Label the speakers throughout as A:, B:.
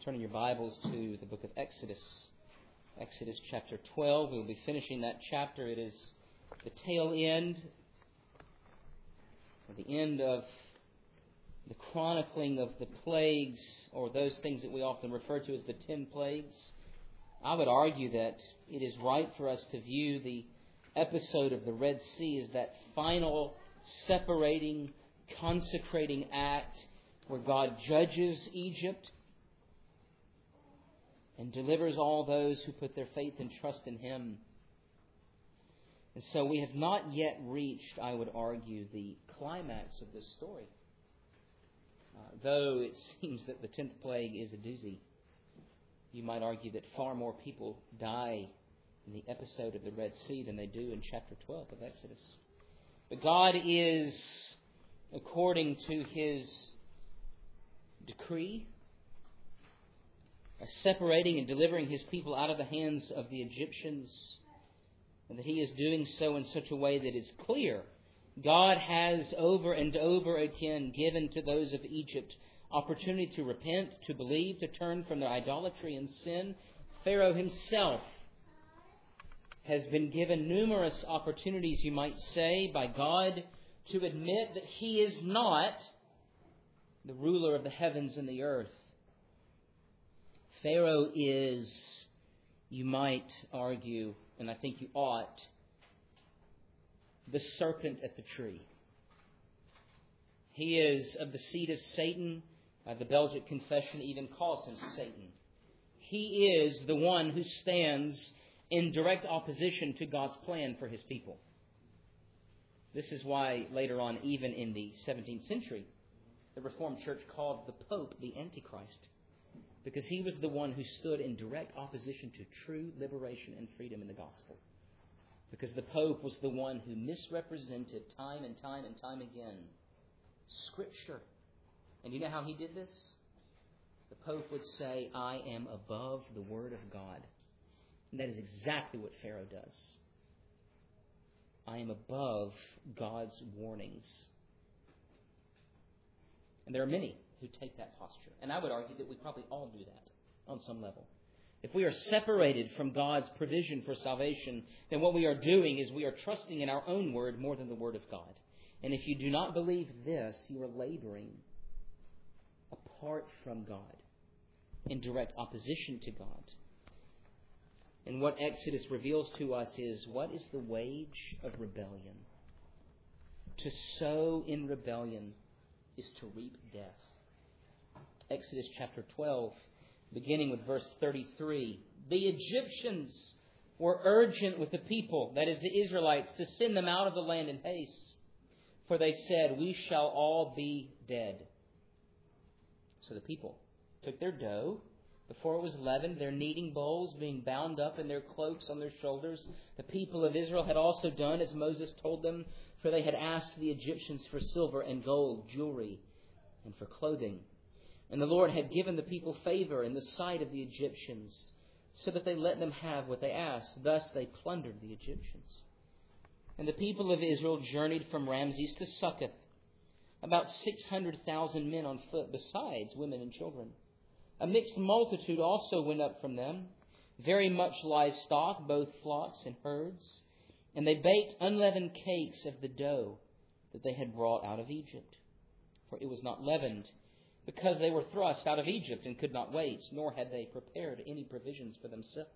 A: Turning your Bibles to the book of Exodus. Exodus chapter 12. We'll be finishing that chapter. It is the tail end, or the end of the chronicling of the plagues, or those things that we often refer to as the 10 plagues. I would argue that it is right for us to view the episode of the Red Sea as that final separating, consecrating act where God judges Egypt and delivers all those who put their faith and trust in Him. And so we have not yet reached, I would argue, the climax of this story. Though it seems that the 10th plague is a doozy. You might argue that far more people die in the episode of the Red Sea than they do in chapter 12 of Exodus. But God is, according to His decree, separating and delivering His people out of the hands of the Egyptians, and that He is doing so in such a way that is clear. God has over and over again given to those of Egypt opportunity to repent, to believe, to turn from their idolatry and sin. Pharaoh himself has been given numerous opportunities, you might say, by God to admit that He is not the ruler of the heavens and the earth. Pharaoh is, you might argue, and I think you ought, the serpent at the tree. He is of the seed of Satan. The Belgic Confession even calls him Satan. He is the one who stands in direct opposition to God's plan for His people. This is why later on, even in the 17th century, the Reformed Church called the Pope the Antichrist, because he was the one who stood in direct opposition to true liberation and freedom in the gospel. Because the Pope was the one who misrepresented time and time again Scripture. And you know how he did this? The Pope would say, "I am above the Word of God." And that is exactly what Pharaoh does. I am above God's warnings. And there are many who take that posture. And I would argue that we probably all do that on some level. If we are separated from God's provision for salvation, then what we are doing is we are trusting in our own word more than the Word of God. And if you do not believe this, you are laboring apart from God, in direct opposition to God. And what Exodus reveals to us is, what is the wage of rebellion? To sow in rebellion is to reap death. Exodus chapter 12, beginning with verse 33. The Egyptians were urgent with the people, that is the Israelites, to send them out of the land in haste. For they said, "We shall all be dead." So the people took their dough before it was leavened, their kneading bowls being bound up in their cloaks on their shoulders. The people of Israel had also done as Moses told them, for they had asked the Egyptians for silver and gold, jewelry, and for clothing. And the Lord had given the people favor in the sight of the Egyptians, so that they let them have what they asked. Thus they plundered the Egyptians. And the people of Israel journeyed from Ramses to Succoth, about 600,000 men on foot, besides women and children. A mixed multitude also went up from them, very much livestock, both flocks and herds. And they baked unleavened cakes of the dough that they had brought out of Egypt. For it was not leavened, because they were thrust out of Egypt and could not wait, nor had they prepared any provisions for themselves.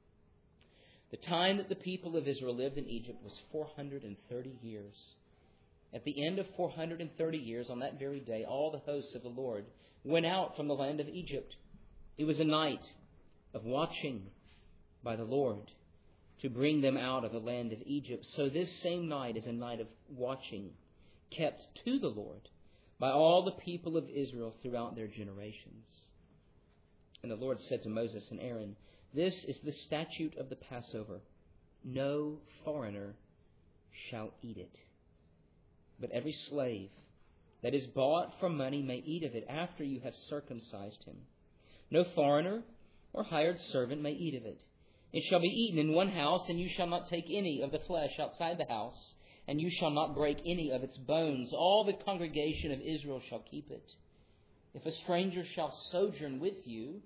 A: The time that the people of Israel lived in Egypt was 430 years. At the end of 430 years, on that very day, all the hosts of the Lord went out from the land of Egypt. It was a night of watching by the Lord to bring them out of the land of Egypt. So this same night is a night of watching kept to the Lord by all the people of Israel throughout their generations. And the Lord said to Moses and Aaron, "This is the statute of the Passover. No foreigner shall eat it. But every slave that is bought for money may eat of it after you have circumcised him. No foreigner or hired servant may eat of it. It shall be eaten in one house, and you shall not take any of the flesh outside the house, and you shall not break any of its bones. All the congregation of Israel shall keep it. If a stranger shall sojourn with you,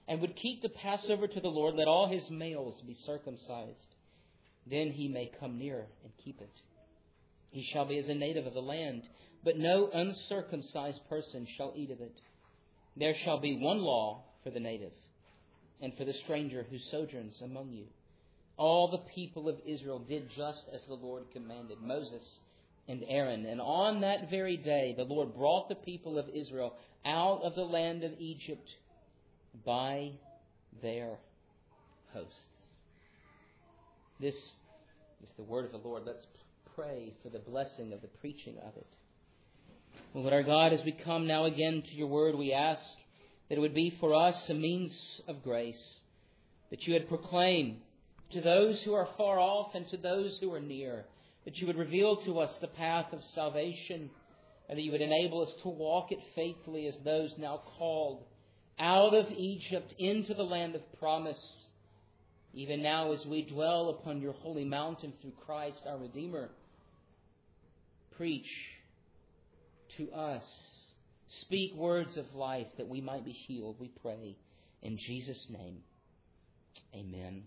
A: and would keep the Passover to the Lord, let all his males be circumcised. Then he may come near and keep it. He shall be as a native of the land, but no uncircumcised person shall eat of it. There shall be one law for the native and for the stranger who sojourns among you. All the people of Israel did just as the Lord commanded Moses and Aaron. And on that very day, the Lord brought the people of Israel out of the land of Egypt by their hosts. This is the word of the Lord. Let's pray for the blessing of the preaching of it. Lord our God, as we come now again to your word, we ask that it would be for us a means of grace, that you would proclaim to those who are far off and to those who are near, that you would reveal to us the path of salvation, and that you would enable us to walk it faithfully as those now called out of Egypt into the land of promise, even now as we dwell upon your holy mountain through Christ our Redeemer. Preach to us. Speak words of life that we might be healed, we pray. In Jesus' name, amen.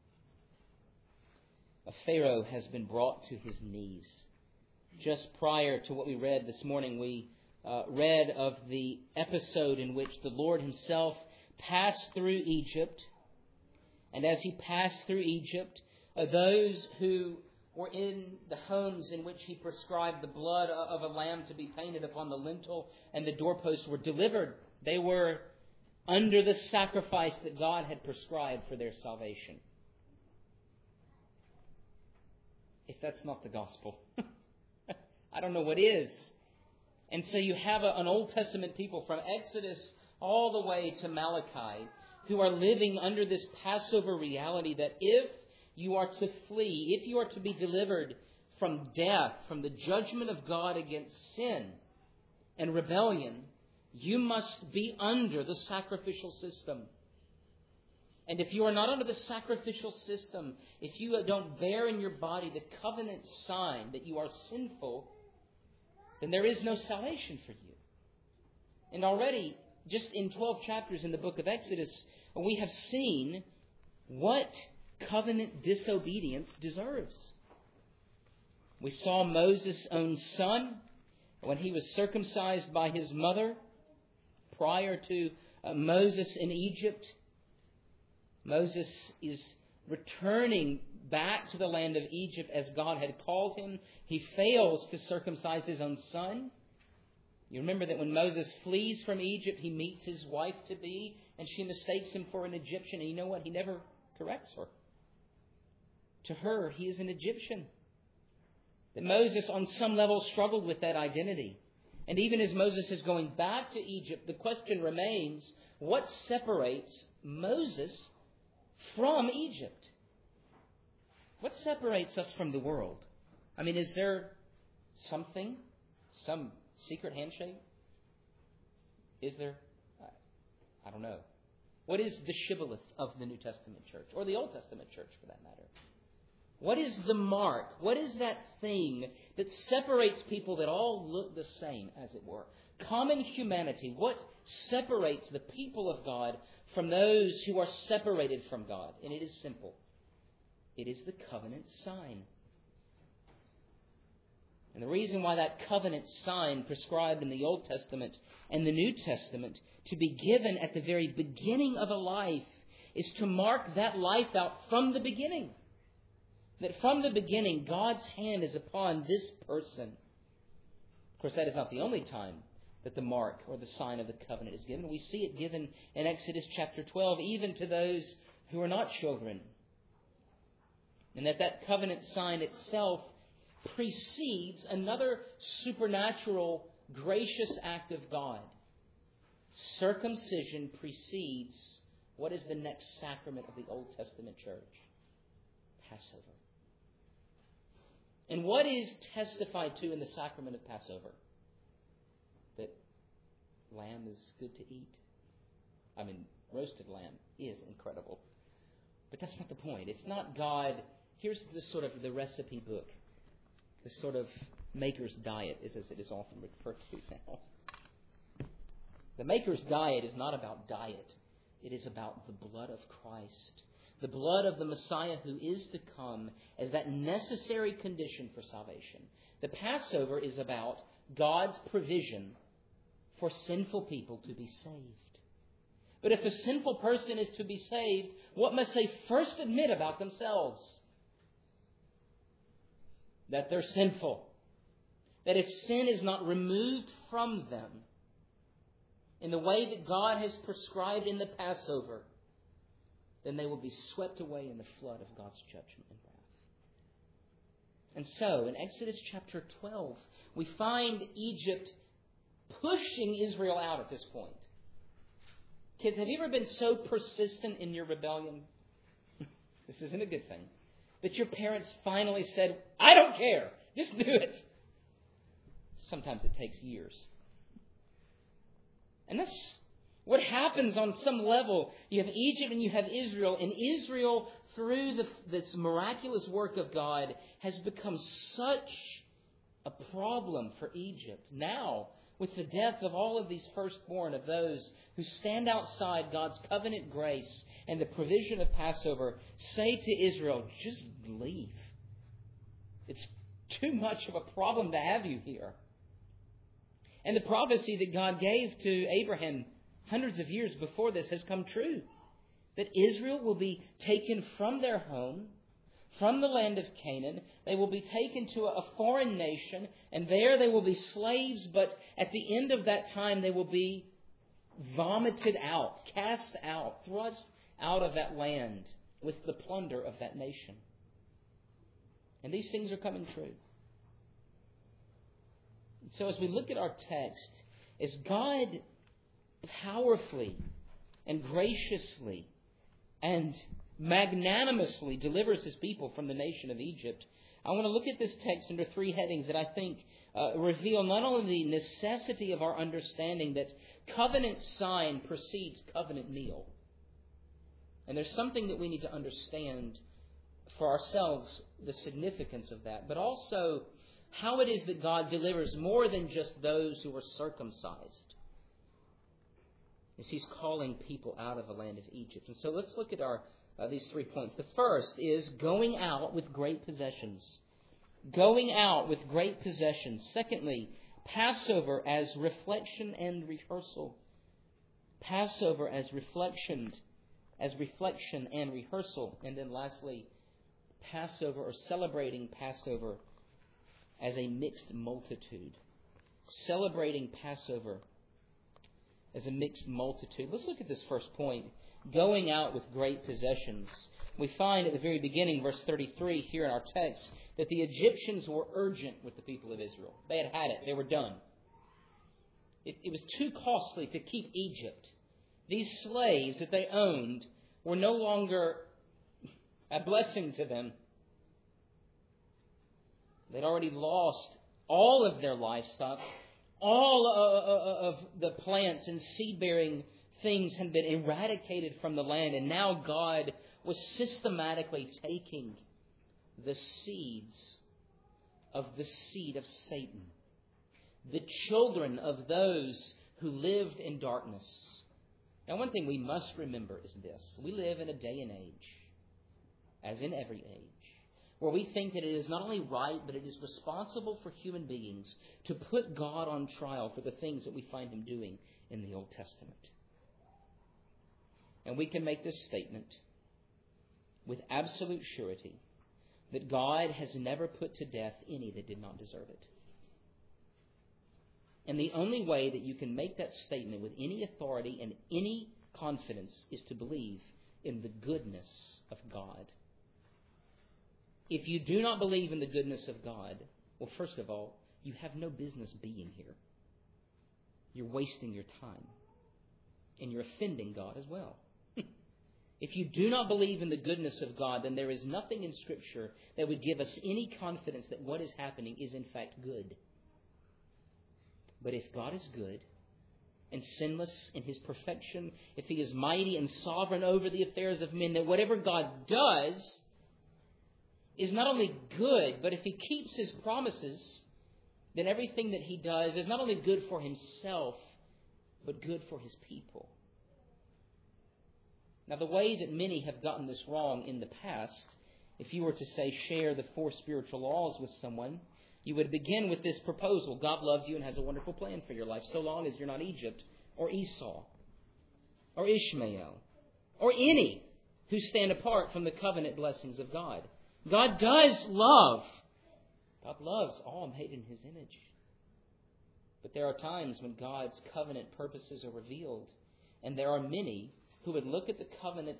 A: A Pharaoh has been brought to his knees. Just prior to what we read this morning, we read of the episode in which the Lord himself passed through Egypt. And as he passed through Egypt, those who were in the homes in which he prescribed the blood of a lamb to be painted upon the lintel and the doorposts were delivered. They were under the sacrifice that God had prescribed for their salvation. If that's not the gospel, I don't know what is. And so you have an Old Testament people from Exodus all the way to Malachi who are living under this Passover reality that if you are to flee, if you are to be delivered from death, from the judgment of God against sin and rebellion, you must be under the sacrificial system. And if you are not under the sacrificial system, if you don't bear in your body the covenant sign that you are sinful, then there is no salvation for you. And already, just in 12 chapters in the book of Exodus, we have seen what covenant disobedience deserves. We saw Moses' own son when he was circumcised by his mother prior to Moses in Egypt. Moses is returning back to the land of Egypt as God had called him. He fails to circumcise his own son. You remember that when Moses flees from Egypt, he meets his wife-to-be, and she mistakes him for an Egyptian. And you know what? He never corrects her. To her, he is an Egyptian. That Moses, on some level, struggled with that identity. And even as Moses is going back to Egypt, the question remains, what separates Moses from Egypt? What separates us from the world? I mean, is there something, some secret handshake? Is there? I don't know. What is the shibboleth of the New Testament church, or the Old Testament church for that matter? What is the mark? What is that thing that separates people that all look the same, as it were? Common humanity. What separates the people of God from those who are separated from God? And it is simple. It is the covenant sign. And the reason why that covenant sign prescribed in the Old Testament and the New Testament to be given at the very beginning of a life is to mark that life out from the beginning. That from the beginning, God's hand is upon this person. Of course, that is not the only time that the mark or the sign of the covenant is given. We see it given in Exodus chapter 12, even to those who are not children. And that covenant sign itself precedes another supernatural, gracious act of God. Circumcision precedes what is the next sacrament of the Old Testament church? Passover. And what is testified to in the sacrament of Passover? That lamb is good to eat. I mean, roasted lamb is incredible. But that's not the point. It's not God. Here's the recipe book. The sort of maker's diet, as it is often referred to now. The maker's diet is not about diet. It is about the blood of Christ, the blood of the Messiah who is to come as that necessary condition for salvation. The Passover is about God's provision for sinful people to be saved. But if a sinful person is to be saved, what must they first admit about themselves? That they're sinful. That if sin is not removed from them in the way that God has prescribed in the Passover, then they will be swept away in the flood of God's judgment and wrath. And so, in Exodus chapter 12, we find Egypt pushing Israel out at this point. Kids, have you ever been so persistent in your rebellion? This isn't a good thing. That your parents finally said, I don't care, just do it. Sometimes it takes years. And that's what happens on some level. You have Egypt and you have Israel. And Israel, through this miraculous work of God, has become such a problem for Egypt. Now, with the death of all of these firstborn, of those who stand outside God's covenant grace and the provision of Passover, say to Israel, just leave. It's too much of a problem to have you here. And the prophecy that God gave to Abraham hundreds of years before this has come true. That Israel will be taken from their home, from the land of Canaan. They will be taken to a foreign nation, and there they will be slaves, but at the end of that time they will be vomited out, cast out, thrust out of that land with the plunder of that nation. And these things are coming true. So as we look at our text, as God powerfully and graciously and magnanimously delivers His people from the nation of Egypt, I want to look at this text under three headings that I think reveal not only the necessity of our understanding that covenant sign precedes covenant meal. And there's something that we need to understand for ourselves, the significance of that, but also how it is that God delivers more than just those who are circumcised, as He's calling people out of the land of Egypt. And so let's look at these 3 points. The first is going out with great possessions. Going out with great possessions. Secondly, Passover as reflection and rehearsal. Passover as reflection and rehearsal. And then lastly, Passover, or celebrating Passover as a mixed multitude. Celebrating Passover as a mixed multitude. Let's look at this first point. Going out with great possessions. We find at the very beginning, verse 33 here in our text, that the Egyptians were urgent with the people of Israel. They had had it. They were done. It was too costly to keep Egypt. These slaves that they owned were no longer a blessing to them. They'd already lost all of their livestock. All of the plants and seed-bearing things had been eradicated from the land. And now God was systematically taking the seeds of the seed of Satan. The children of those who lived in darkness. Now, one thing we must remember is this. We live in a day and age, as in every age, where we think that it is not only right, but it is responsible for human beings to put God on trial for the things that we find Him doing in the Old Testament. And we can make this statement with absolute surety that God has never put to death any that did not deserve it. And the only way that you can make that statement with any authority and any confidence is to believe in the goodness of God. If you do not believe in the goodness of God, well, first of all, you have no business being here. You're wasting your time. And you're offending God as well. If you do not believe in the goodness of God, then there is nothing in Scripture that would give us any confidence that what is happening is in fact good. But if God is good and sinless in His perfection, if He is mighty and sovereign over the affairs of men, that whatever God does is not only good, but if He keeps His promises, then everything that He does is not only good for Himself, but good for His people. Now, the way that many have gotten this wrong in the past, if you were to say share the 4 spiritual laws with someone, you would begin with this proposal: God loves you and has a wonderful plan for your life, so long as you're not Egypt or Esau or Ishmael or any who stand apart from the covenant blessings of God. God does love. God loves all made in His image. But there are times when God's covenant purposes are revealed, and there are many who would look at the covenant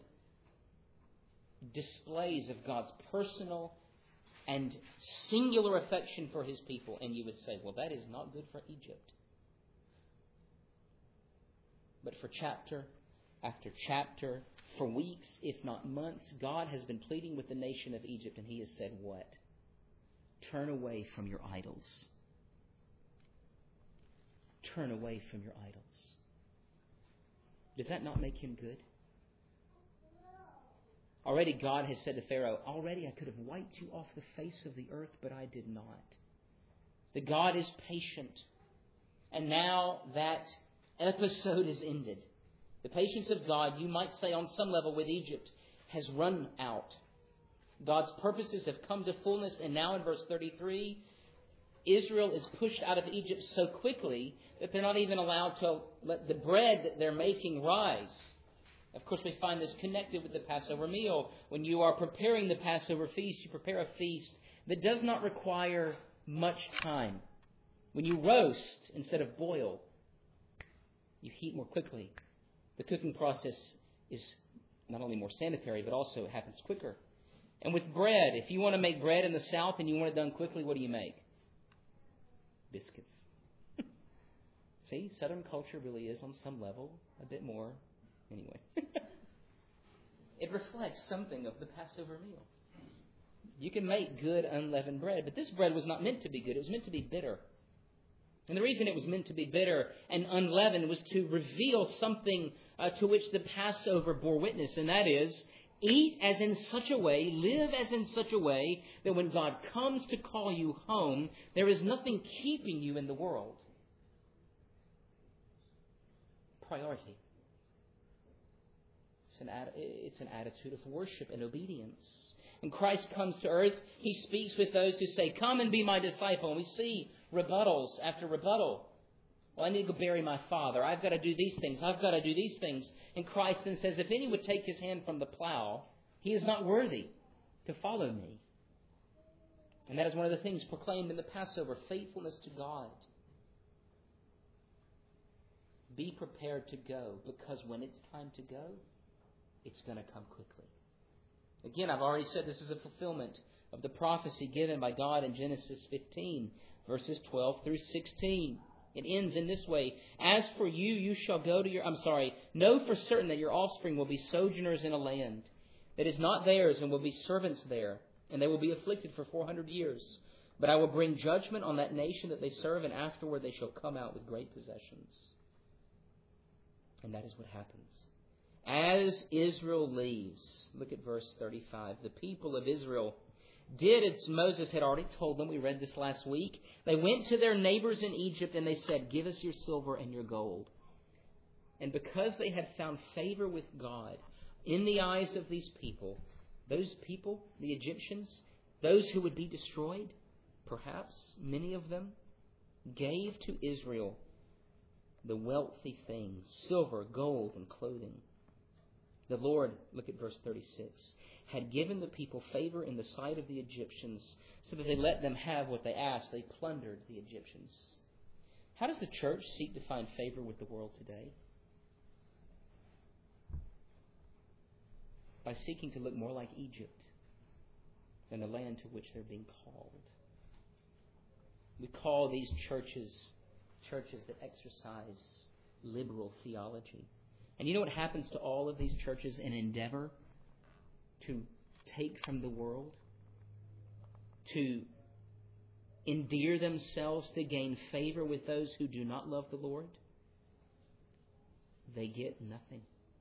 A: displays of God's personal and singular affection for His people, and you would say, well, that is not good for Egypt. But for chapter after chapter, for weeks, if not months, God has been pleading with the nation of Egypt, and He has said what? Turn away from your idols. Turn away from your idols. Does that not make Him good? Already God has said to Pharaoh, already I could have wiped you off the face of the earth, but I did not. That God is patient. And now that episode is ended. The patience of God, you might say on some level with Egypt, has run out. God's purposes have come to fullness, and now in verse 33, Israel is pushed out of Egypt so quickly that they're not even allowed to let the bread that they're making rise. Of course, we find this connected with the Passover meal. When you are preparing the Passover feast, you prepare a feast that does not require much time. When you roast instead of boil, you heat more quickly. The cooking process is not only more sanitary, but also happens quicker. And with bread, if you want to make bread in the South and you want it done quickly, what do you make? Biscuits. See, Southern culture really is on some level a bit more. Anyway, it reflects something of the Passover meal. You can make good unleavened bread, but this bread was not meant to be good. It was meant to be bitter. And the reason it was meant to be bitter and unleavened was to reveal something to which the Passover bore witness, and that is, eat as in such a way, live as in such a way, that when God comes to call you home, there is nothing keeping you in the world. Priority. It's an attitude of worship and obedience. When Christ comes to earth, He speaks with those who say, come and be my disciple. And we see rebuttals after rebuttal. Well, I need to go bury my father. I've got to do these things. I've got to do these things. And Christ then says, if any would take his hand from the plow, he is not worthy to follow me. And that is one of the things proclaimed in the Passover, faithfulness to God. Be prepared to go, because when it's time to go, it's going to come quickly. Again, I've already said this is a fulfillment of the prophecy given by God in Genesis 15, verses 12 through 16. It ends in this way: as for you, you shall go to know for certain that your offspring will be sojourners in a land that is not theirs, and will be servants there, and they will be afflicted for 400 years. But I will bring judgment on that nation that they serve, and afterward they shall come out with great possessions. And that is what happens. As Israel leaves, look at verse 35, the people of Israel did as Moses had already told them. We read this last week. They went to their neighbors in Egypt and they said, give us your silver and your gold. And because they had found favor with God in the eyes of these people, the Egyptians, those who would be destroyed, perhaps many of them, gave to Israel the wealthy things, silver, gold, and clothing. The Lord, look at verse 36, had given the people favor in the sight of the Egyptians, so that they let them have what they asked. They plundered the Egyptians. How does the church seek to find favor with the world today? By seeking to look more like Egypt than the land to which they're being called. We call these churches that exercise liberal theology. And you know what happens to all of these churches in endeavor to take from the world? To endear themselves to gain favor with those who do not love the Lord? They get nothing.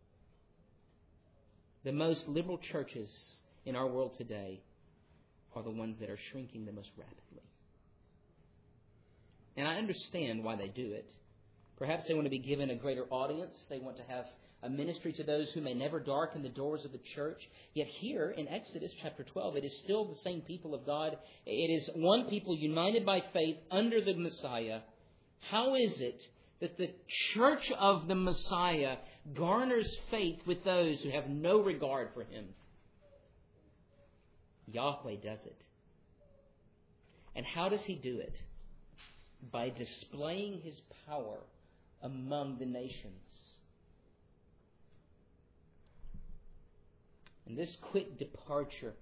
A: The most liberal churches in our world today are the ones that are shrinking the most rapidly. And I understand why they do it. Perhaps they want to be given a greater audience. They want to have a ministry to those who may never darken the doors of the church. Yet here in Exodus chapter 12, it is still the same people of God. It is one people united by faith under the Messiah. How is it that the church of the Messiah garners faith with those who have no regard for Him? Yahweh does it. And how does He do it? By displaying His power among the nations. And this quick departure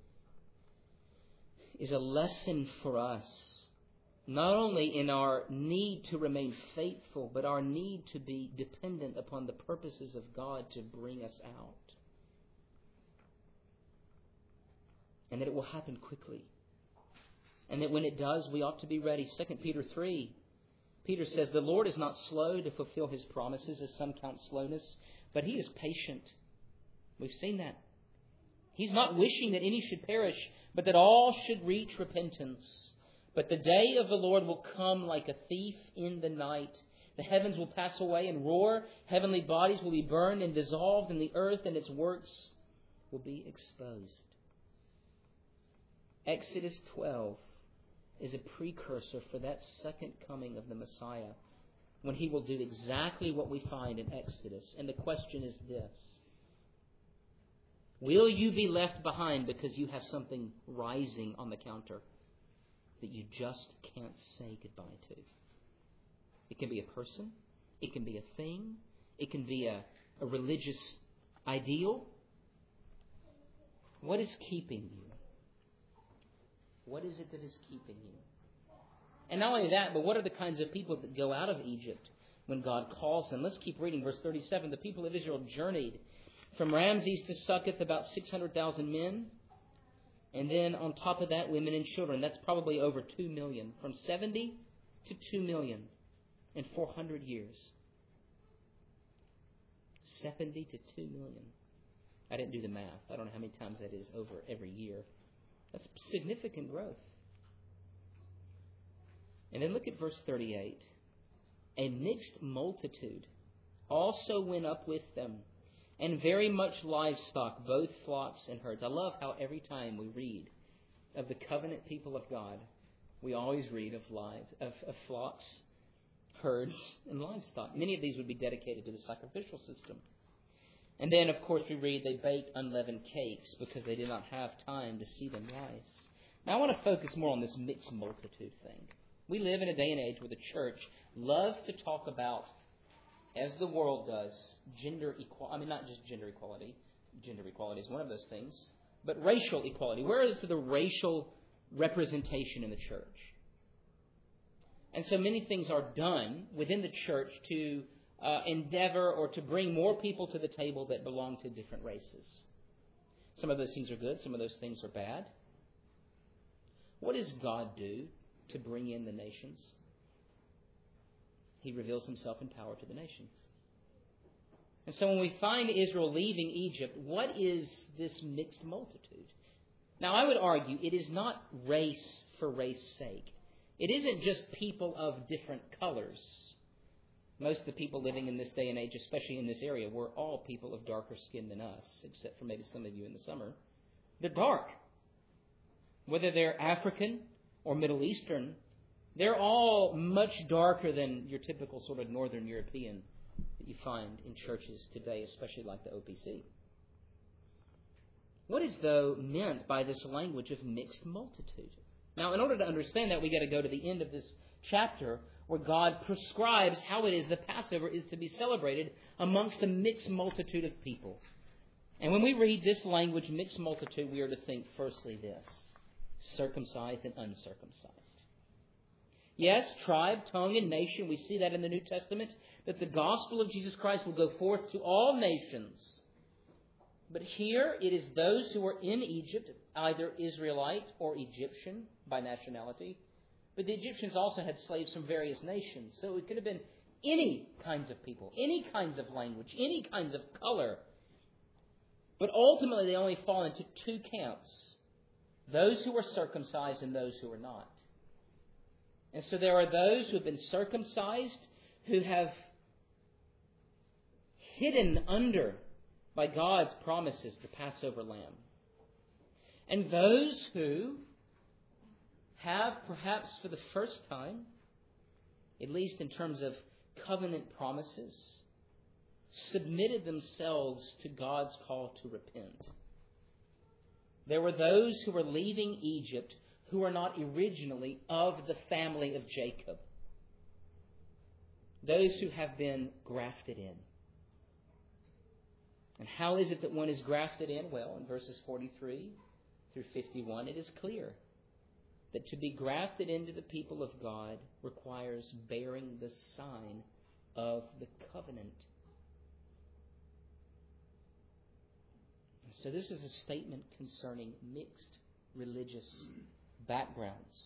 A: is a lesson for us, not only in our need to remain faithful, but our need to be dependent upon the purposes of God to bring us out. And that it will happen quickly. And that when it does, we ought to be ready. 2 Peter 3, Peter says, "The Lord is not slow to fulfill His promises, as some count slowness, but He is patient." We've seen that. He's not wishing that any should perish, but that all should reach repentance. But the day of the Lord will come like a thief in the night. The heavens will pass away and roar. Heavenly bodies will be burned and dissolved, and the earth and its works will be exposed. Exodus 12 is a precursor for that second coming of the Messiah, when He will do exactly what we find in Exodus. And the question is this: will you be left behind because you have something rising on the counter that you just can't say goodbye to? It can be a person. It can be a thing. It can be a religious ideal. What is keeping you? What is it that is keeping you? And not only that, but what are the kinds of people that go out of Egypt when God calls them? Let's keep reading verse 37. The people of Israel journeyed from Ramses to Succoth, about 600,000 men. And then on top of that, women and children. That's probably over 2 million. From 70 to 2 million in 400 years. 70 to 2 million. I didn't do the math. I don't know how many times that is over every year. That's significant growth. And then look at verse 38. A mixed multitude also went up with them, and very much livestock, both flocks and herds. I love how every time we read of the covenant people of God, we always read of flocks, herds, and livestock. Many of these would be dedicated to the sacrificial system. And then, of course, we read they baked unleavened cakes because they did not have time to see them rise. Now, I want to focus more on this mixed multitude thing. We live in a day and age where the church loves to talk about, as the world does, gender equality. I mean, not just gender equality. Gender equality is one of those things. But racial equality. Where is the racial representation in the church? And so many things are done within the church to endeavor or to bring more people to the table that belong to different races. Some of those things are good. Some of those things are bad. What does God do to bring in the nations? He reveals Himself in power to the nations. And so when we find Israel leaving Egypt, what is this mixed multitude? Now, I would argue it is not race for race's sake. It isn't just people of different colors. Most of the people living in this day and age, especially in this area, were all people of darker skin than us, except for maybe some of you in the summer. They're dark. Whether they're African or Middle Eastern, they're all much darker than your typical sort of Northern European that you find in churches today, especially like the OPC. What is, though, meant by this language of mixed multitude? Now, in order to understand that, we've got to go to the end of this chapter where God prescribes how it is the Passover is to be celebrated amongst a mixed multitude of people. And when we read this language, mixed multitude, we are to think firstly this: circumcised and uncircumcised. Yes, tribe, tongue, and nation, we see that in the New Testament, that the gospel of Jesus Christ will go forth to all nations. But here it is those who are in Egypt, either Israelite or Egyptian by nationality. But the Egyptians also had slaves from various nations. So it could have been any kinds of people, any kinds of language, any kinds of color. But ultimately they only fall into two camps: those who are circumcised and those who are not. And so there are those who have been circumcised, who have hidden under by God's promises, the Passover lamb. And those who have, perhaps for the first time, at least in terms of covenant promises, submitted themselves to God's call to repent. There were those who were leaving Egypt who were not originally of the family of Jacob. Those who have been grafted in. And how is it that one is grafted in? Well, in verses 43 through 51, it is clear that to be grafted into the people of God requires bearing the sign of the covenant. So this is a statement concerning mixed religious backgrounds.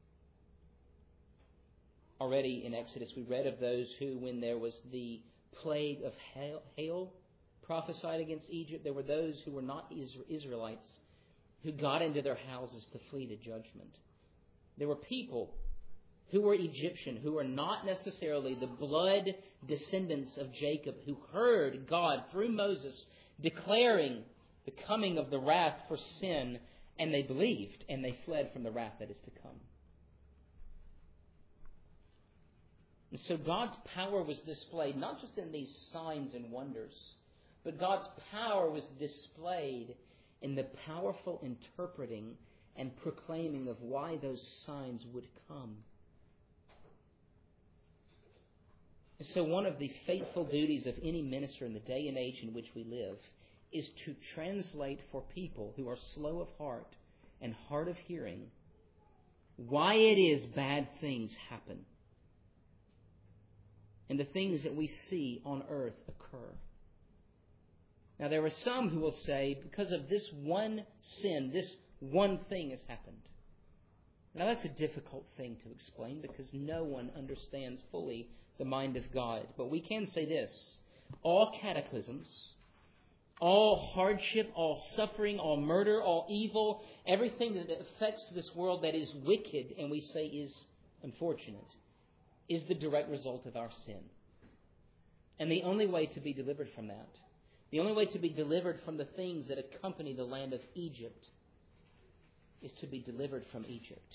A: Already in Exodus we read of those who, when there was the plague of hail prophesied against Egypt, there were those who were not Israelites who got into their houses to flee the judgment. There were people who were Egyptian, who were not necessarily the blood descendants of Jacob, who heard God through Moses declaring the coming of the wrath for sin, and they believed, and they fled from the wrath that is to come. And so God's power was displayed not just in these signs and wonders, but God's power was displayed in the powerful interpreting and proclaiming of why those signs would come. And so one of the faithful duties of any minister in the day and age in which we live is to translate for people who are slow of heart and hard of hearing why it is bad things happen and the things that we see on earth occur. Now, there are some who will say, because of this one sin, this one thing has happened. Now, that's a difficult thing to explain because no one understands fully the mind of God. But we can say this: all cataclysms, all hardship, all suffering, all murder, all evil, everything that affects this world that is wicked and we say is unfortunate, is the direct result of our sin. And the only way to be delivered from that, the only way to be delivered from the things that accompany the land of Egypt, is to be delivered from Egypt.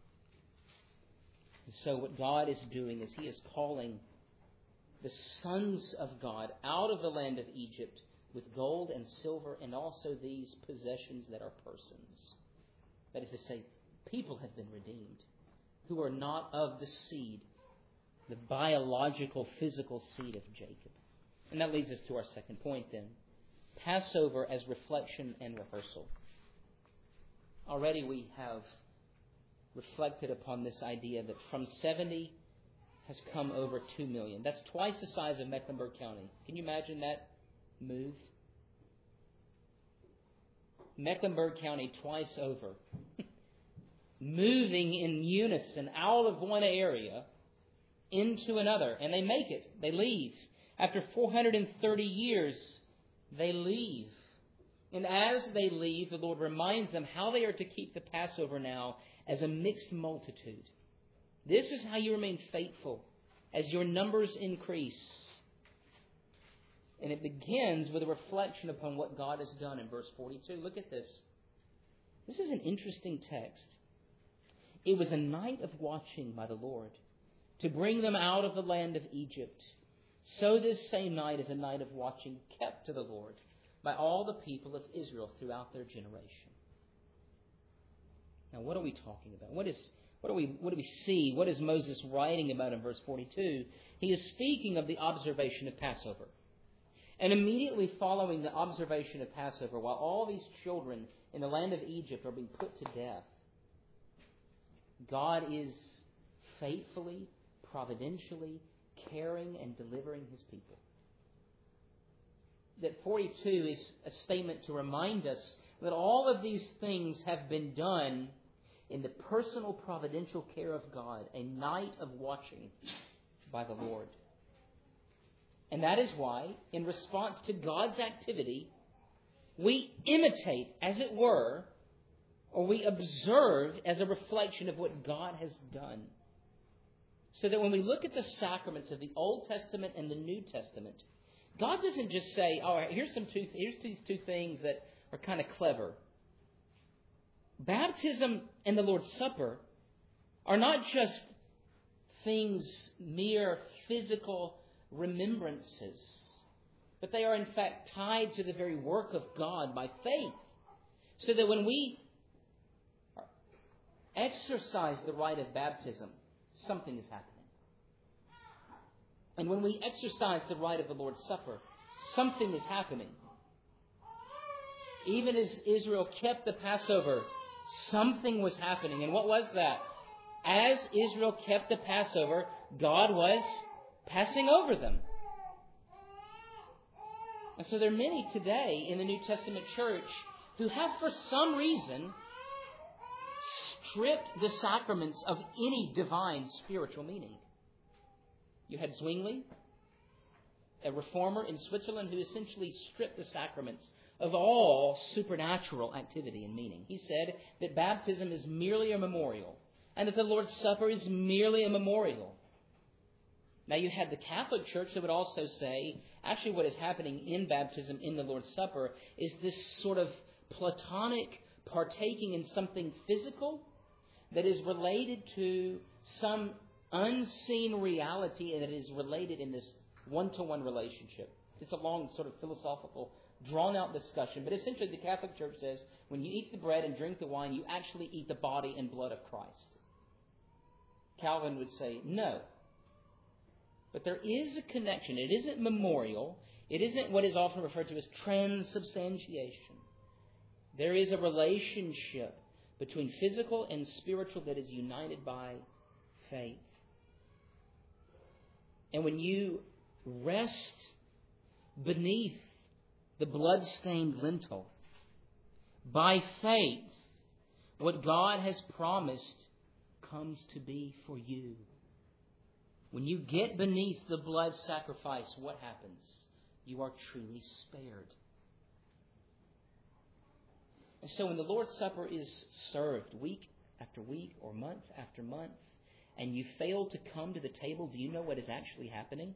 A: And so what God is doing is He is calling the sons of God out of the land of Egypt with gold and silver and also these possessions that are persons. That is to say, people have been redeemed who are not of the seed, the biological, physical seed of Jacob. And that leads us to our second point then. Passover as reflection and rehearsal. Already we have reflected upon this idea that from 70 has come over 2 million. That's twice the size of Mecklenburg County. Can you imagine that move? Mecklenburg County twice over. Moving in unison out of one area into another. And they make it. They leave. After 430 years, they leave. And as they leave, the Lord reminds them how they are to keep the Passover now as a mixed multitude. This is how you remain faithful as your numbers increase. And it begins with a reflection upon what God has done in verse 42. Look at this. This is an interesting text. It was a night of watching by the Lord to bring them out of the land of Egypt. So this same night is a night of watching kept to the Lord by all the people of Israel throughout their generation. Now, what are we talking about? What do we see? What is Moses writing about in verse 42? He is speaking of the observation of Passover. And immediately following the observation of Passover, while all these children in the land of Egypt are being put to death, God is faithfully, providentially caring and delivering His people. That 42 is a statement to remind us that all of these things have been done in the personal providential care of God, a night of watching by the Lord. And that is why, in response to God's activity, we imitate, as it were, or we observe as a reflection of what God has done. So that when we look at the sacraments of the Old Testament and the New Testament, God doesn't just say, all right, here's these two things that are kind of clever. Baptism and the Lord's Supper are not just things, mere physical remembrances, but they are in fact tied to the very work of God by faith. So that when we exercise the rite of baptism, something is happening. And when we exercise the rite of the Lord's Supper, something is happening. Even as Israel kept the Passover, something was happening. And what was that? As Israel kept the Passover, God was passing over them. And so there are many today in the New Testament church who have for some reason stripped the sacraments of any divine spiritual meaning. You had Zwingli, a reformer in Switzerland, who essentially stripped the sacraments of all supernatural activity and meaning. He said that baptism is merely a memorial, and that the Lord's Supper is merely a memorial. Now you had the Catholic Church that would also say, actually what is happening in baptism, in the Lord's Supper, is this sort of Platonic partaking in something physical that is related to some unseen reality, and it is related in this one-to-one relationship. It's a long sort of philosophical, drawn-out discussion. But essentially the Catholic Church says when you eat the bread and drink the wine, you actually eat the body and blood of Christ. Calvin would say, no. But there is a connection. It isn't memorial. It isn't what is often referred to as transubstantiation. There is a relationship between physical and spiritual that is united by faith. And when you rest beneath the blood-stained lintel, by faith, what God has promised comes to be for you. When you get beneath the blood sacrifice, what happens? You are truly spared. And so when the Lord's Supper is served week after week or month after month, and you fail to come to the table, do you know what is actually happening?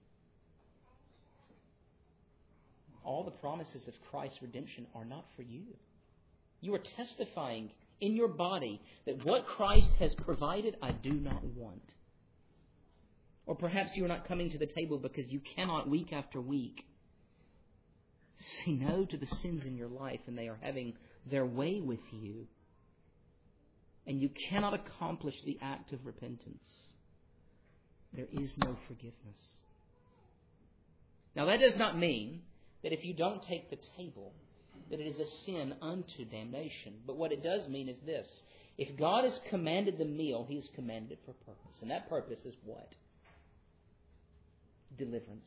A: All the promises of Christ's redemption are not for you. You are testifying in your body that what Christ has provided, I do not want. Or perhaps you are not coming to the table because you cannot, week after week, say no to the sins in your life, and they are having their way with you. And you cannot accomplish the act of repentance. There is no forgiveness. Now that does not mean that if you don't take the table, that it is a sin unto damnation. But what it does mean is this. If God has commanded the meal, He has commanded it for a purpose. And that purpose is what? Deliverance.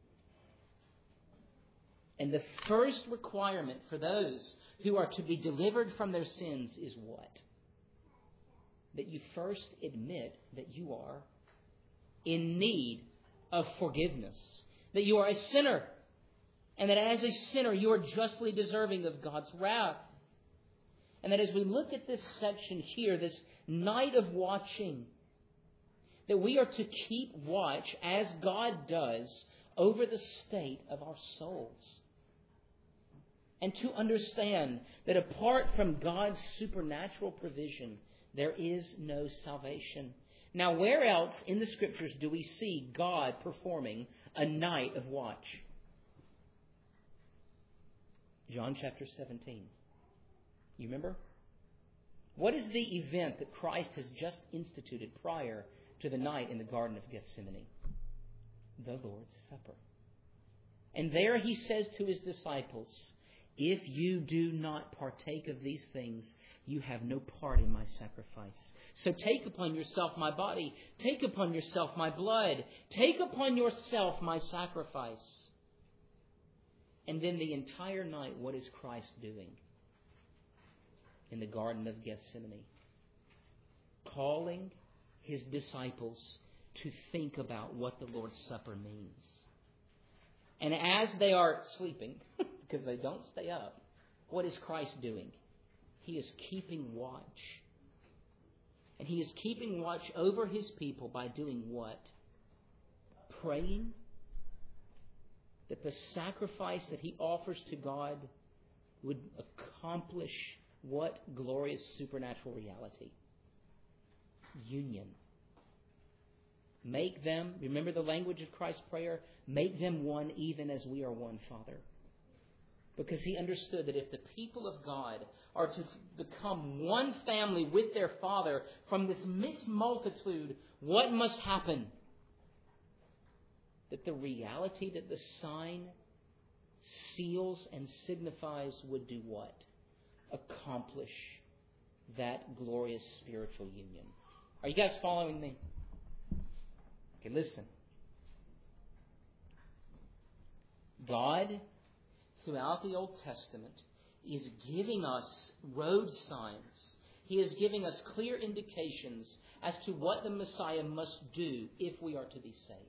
A: And the first requirement for those who are to be delivered from their sins is what? That you first admit that you are in need of forgiveness. That you are a sinner. And that as a sinner, you are justly deserving of God's wrath. And that as we look at this section here, this night of watching, that we are to keep watch as God does over the state of our souls. And to understand that apart from God's supernatural provision, there is no salvation. Now, where else in the Scriptures do we see God performing a night of watch? John chapter 17. You remember? What is the event that Christ has just instituted prior to the night in the Garden of Gethsemane? The Lord's Supper. And there He says to His disciples, if you do not partake of these things, you have no part in my sacrifice. So take upon yourself my body. Take upon yourself my blood. Take upon yourself my sacrifice. And then the entire night, what is Christ doing in the Garden of Gethsemane? Calling His disciples to think about what the Lord's Supper means. And as they are sleeping, because they don't stay up, what is Christ doing? He is keeping watch. And He is keeping watch over His people by doing what? Praying that the sacrifice that He offers to God would accomplish what glorious supernatural reality? Union. Make them, remember the language of Christ's prayer, make them one even as we are one, Father. Because He understood that if the people of God are to become one family with their Father from this mixed multitude, what must happen? That the reality that the sign seals and signifies would do what? Accomplish that glorious spiritual union. Are you guys following me? Okay, listen. God, throughout the Old Testament, is giving us road signs. He is giving us clear indications as to what the Messiah must do if we are to be saved.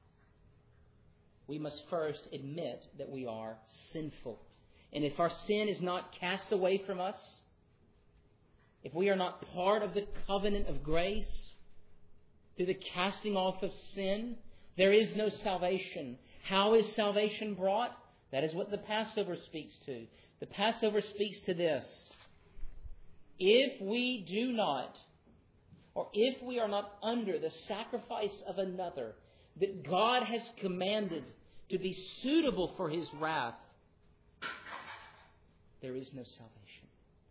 A: We must first admit that we are sinful. And if our sin is not cast away from us, if we are not part of the covenant of grace, through the casting off of sin, there is no salvation. How is salvation brought? That is what the Passover speaks to. The Passover speaks to this. If we do not, or if we are not under the sacrifice of another that God has commanded to be suitable for His wrath, there is no salvation.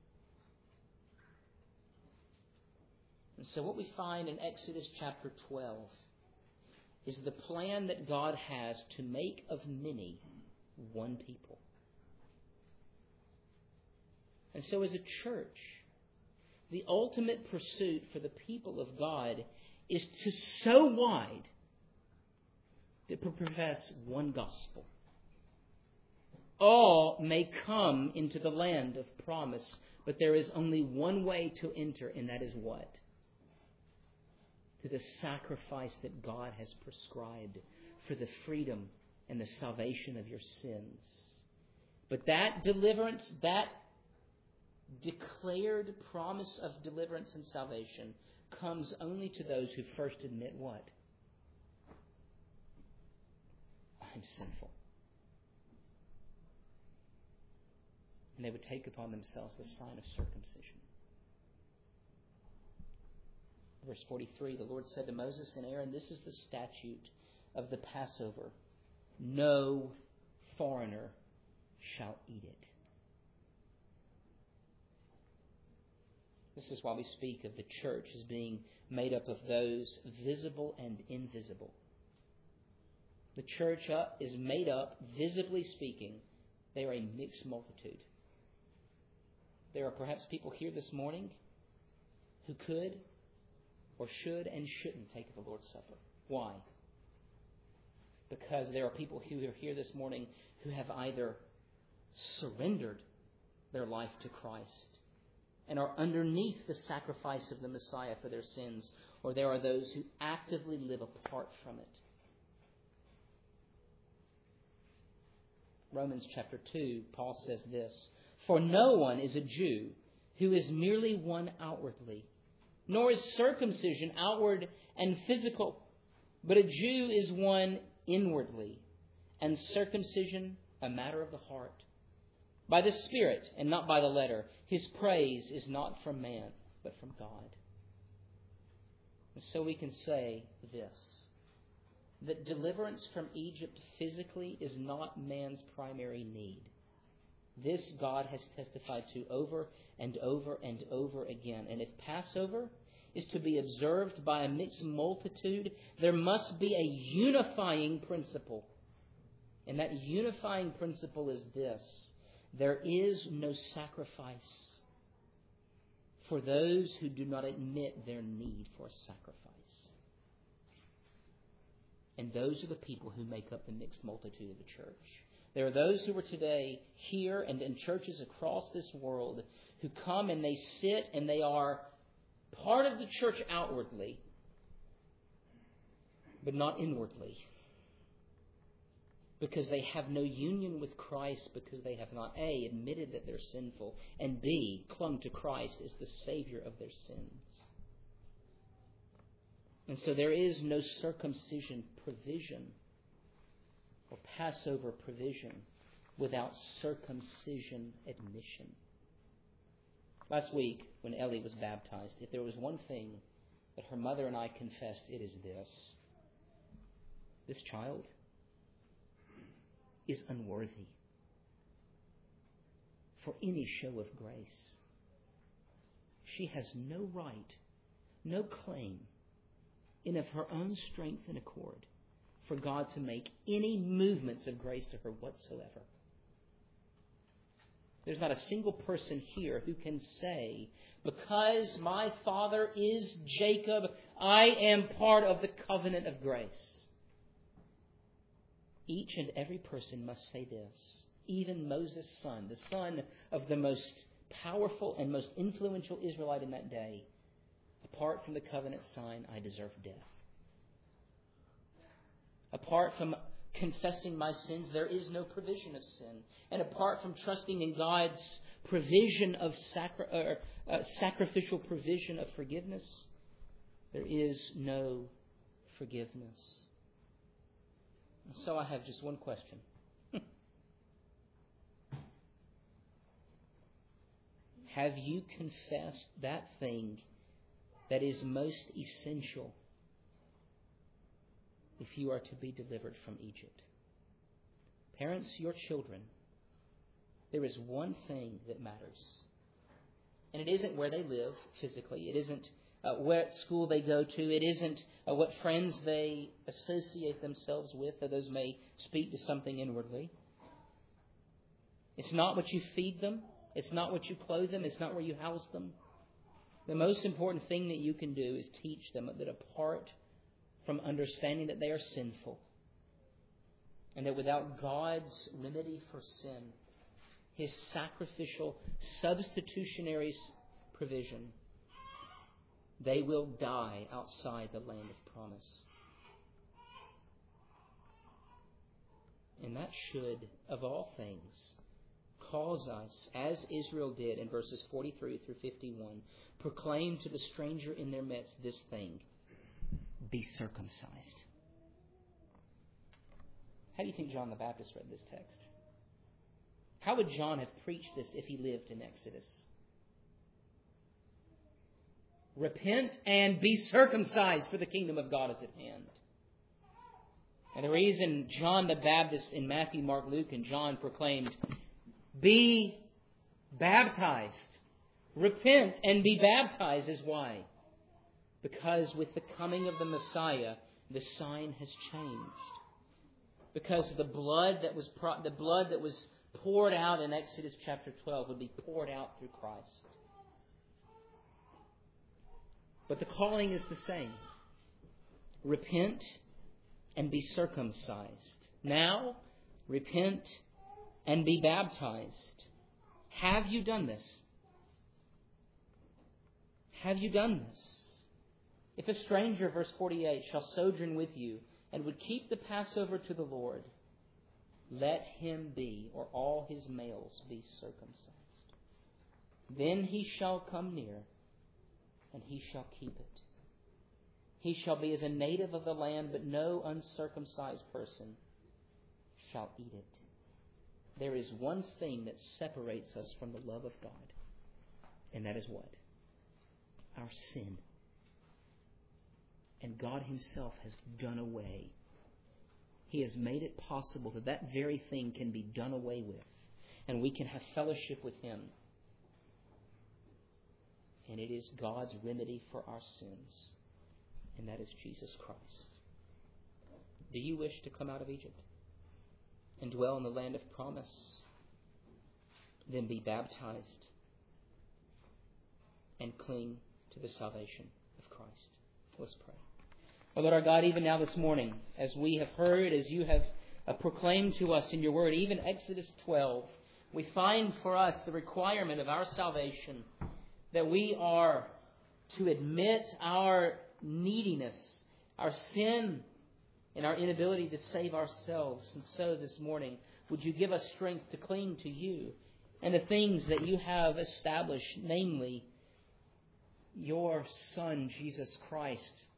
A: And so what we find in Exodus chapter 12 is the plan that God has to make of many one people. And so as a church, the ultimate pursuit for the people of God is to so wide to profess one gospel. All may come into the land of promise, but there is only one way to enter, and that is what? To the sacrifice that God has prescribed for the freedom and the salvation of your sins. But that deliverance, that declared promise of deliverance and salvation comes only to those who first admit what? I'm sinful. And they would take upon themselves the sign of circumcision. Verse 43, the Lord said to Moses and Aaron, this is the statute of the Passover. No foreigner shall eat it. This is why we speak of the church as being made up of those visible and invisible. The church is made up, visibly speaking, they are a mixed multitude. There are perhaps people here this morning who could or should and shouldn't take the Lord's Supper. Why? Because there are people who are here this morning who have either surrendered their life to Christ and are underneath the sacrifice of the Messiah for their sins, or there are those who actively live apart from it. Romans chapter 2, Paul says this, for no one is a Jew who is merely one outwardly, nor is circumcision outward and physical, but a Jew is one inwardly, and circumcision a matter of the heart. By the Spirit and not by the letter, His praise is not from man, but from God. And so we can say this, that deliverance from Egypt physically is not man's primary need. This God has testified to over and over and over again. And if Passover is to be observed by a mixed multitude, there must be a unifying principle. And that unifying principle is this: there is no sacrifice for those who do not admit their need for a sacrifice. And those are the people who make up the mixed multitude of the church. There are those who are today here and in churches across this world who come and they sit and they are part of the church outwardly, but not inwardly. Because they have no union with Christ, because they have not, A, admitted that they're sinful, and B, clung to Christ as the Savior of their sins. And so there is no circumcision provision or Passover provision without circumcision admission. Last week, when Ellie was baptized, if there was one thing that her mother and I confessed, it is this. This child is unworthy for any show of grace. She has no right, no claim, in of her own strength and accord, for God to make any movements of grace to her whatsoever. There's not a single person here who can say, because my father is Jacob, I am part of the covenant of grace. Each and every person must say this. Even Moses' son, the son of the most powerful and most influential Israelite in that day, apart from the covenant sign, I deserve death. Apart from confessing my sins, there is no provision of sin. And apart from trusting in God's provision of sacrificial provision of forgiveness, there is no forgiveness. And so I have just one question. Have you confessed that thing that is most essential if you are to be delivered from Egypt? Parents, your children, there is one thing that matters. And it isn't where they live physically. It isn't what school they go to. It isn't what friends they associate themselves with, though those may speak to something inwardly. It's not what you feed them. It's not what you clothe them. It's not where you house them. The most important thing that you can do is teach them that apart from understanding that they are sinful, and that without God's remedy for sin, His sacrificial, substitutionary provision, they will die outside the land of promise. And that should, of all things, cause us, as Israel did in verses 43 through 51, proclaim to the stranger in their midst this thing: be circumcised. How do you think John the Baptist read this text? How would John have preached this if he lived in Exodus? Repent and be circumcised, for the kingdom of God is at hand. And the reason John the Baptist in Matthew, Mark, Luke, and John proclaimed, be baptized, repent and be baptized, is why? Because with the coming of the Messiah, the sign has changed. Because the blood that was poured out in Exodus chapter 12 would be poured out through Christ. But the calling is the same. Repent and be circumcised. Now, repent and be baptized. Have you done this? Have you done this? If a stranger, verse 48, shall sojourn with you and would keep the Passover to the Lord, let him be, or all his males be circumcised. Then he shall come near, and he shall keep it. He shall be as a native of the land, but no uncircumcised person shall eat it. There is one thing that separates us from the love of God, and that is what? Our sin. And God Himself has done away. He has made it possible that that very thing can be done away with, and we can have fellowship with Him. And it is God's remedy for our sins, and that is Jesus Christ. Do you wish to come out of Egypt and dwell in the land of promise? Then be baptized and cling to the salvation of Christ. Let's pray. Oh Lord our God, even now this morning, as we have heard, as you have proclaimed to us in your word, even Exodus 12, we find for us the requirement of our salvation, that we are to admit our neediness, our sin, and our inability to save ourselves. And so this morning, would you give us strength to cling to you and the things that you have established, namely your Son, Jesus Christ,